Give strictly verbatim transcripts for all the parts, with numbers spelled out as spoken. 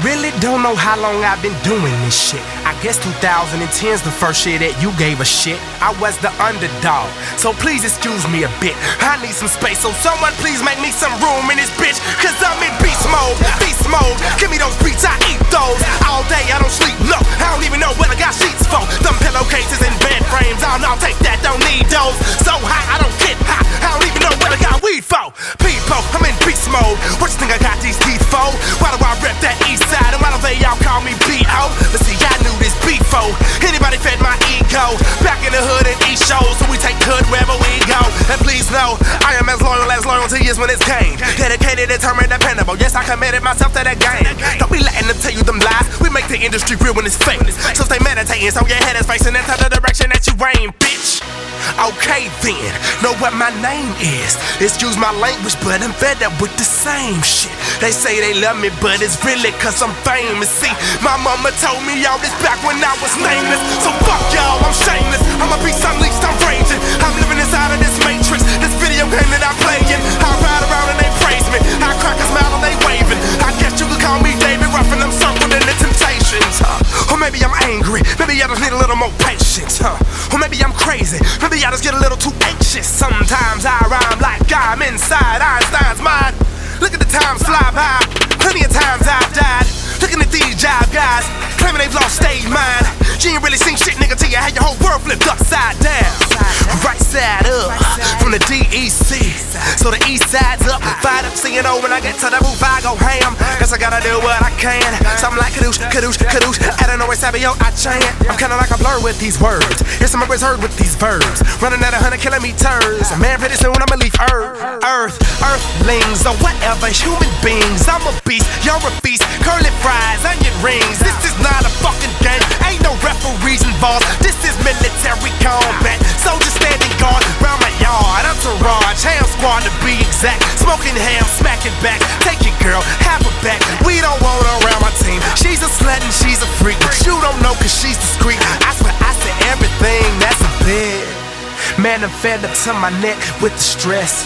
really don't know how long I've been doing this shit. I guess two thousand ten's the first year that you gave a shit. I was the underdog, so please excuse me a bit. I need some space, so someone please make me some room in this bitch. Cause I'm in beast mode, beast mode. Give me those beats, I eat those. All day I don't sleep, no, I don't even know what I got sheets for. Them pillowcases and bed frames, oh no, take that, don't need those. So high, I don't get high, I don't even know what I got weed for. People, I'm in beast mode. What you think I got these teeth for? Why do I rep that east side? And why don't they all call me B O? Let's see, I knew this before. Anybody fed my ego? Back in the hood and East shows, so we take hood wherever we go. And please know, I am as loyal as loyalty is when it's gained. Dedicated, determined, dependable. Yes, I committed myself to the game. Don't be letting them tell you them lies. We make the industry real when it's fake. So stay meditating, so your head is facing into the direction that you aim, bitch. Okay then, know what my name is. Excuse my language, but I'm fed up with the same shit. They say they love me, but it's really cause I'm famous. See, my mama told me all this back when I was nameless. So fuck y'all, I'm shameless. I'm a beast unleashed, I'm raging. I'm living inside of this matrix, this video game that I'm playing. I ride around and they praise me, I crack a smile and they waving. I guess you could call me David Ruffin, I'm circled in the temptations, huh? Or maybe I'm angry, maybe I just need a little more patience, huh? Or maybe I'm crazy, maybe I just get a little too anxious. Sometimes I rhyme like I'm inside Einstein's mind. Look at the times fly by, plenty of times I've died. Looking at these jive guys, claiming they've lost stage mind. You ain't really seen shit, nigga, till you had your whole world flipped upside down. Right side up, from the D E C. So the east side's up, fired up, singing oh when I get to the roof I go ham. Guess I gotta do what I can. Something like kadoosh, kadoosh, kadoosh. I don't know where Savio, I chant. I'm kinda like a blur with these words. Here's some members heard with these verbs. Running at a hundred kilometers. Man, pretty soon I'ma leave Earth. Earth, Earthlings, or whatever, human beings. I'm a beast, you're a beast. Curly fries, onion rings. This is not a fucking game. Ain't no referees involved. This is military combat. Soldiers standing guard round my yard. Entourage, ham squad to be exact. Smoking ham, smacking back. Take your girl, have her back. We don't want her around my team. She's a slut and she's a freak, but you don't know cause she's discreet. I swear I said everything that's a bit. Man, I'm fed up to my neck with the stress.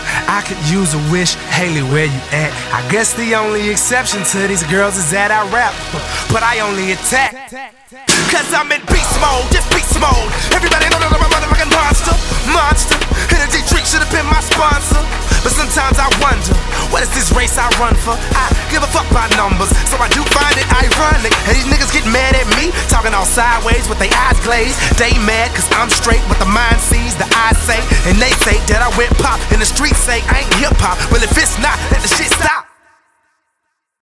I could use a wish, Haley, where you at? I guess the only exception to these girls is that I rap, but I only attack. Cause I'm in beast mode, just beast mode. Everybody know that I'm a motherfucking monster, monster. Energy drink should have been my sponsor. But sometimes I wonder, what is this race I run for? I give a fuck about numbers, so I do find it ironic. And these niggas get mad at me, talking all sideways with their eyes glazed. They mad cause I'm straight, what the mind sees, the eyes say. And they say that I went pop, and the streets say I ain't hip hop. Well if it's not, let the shit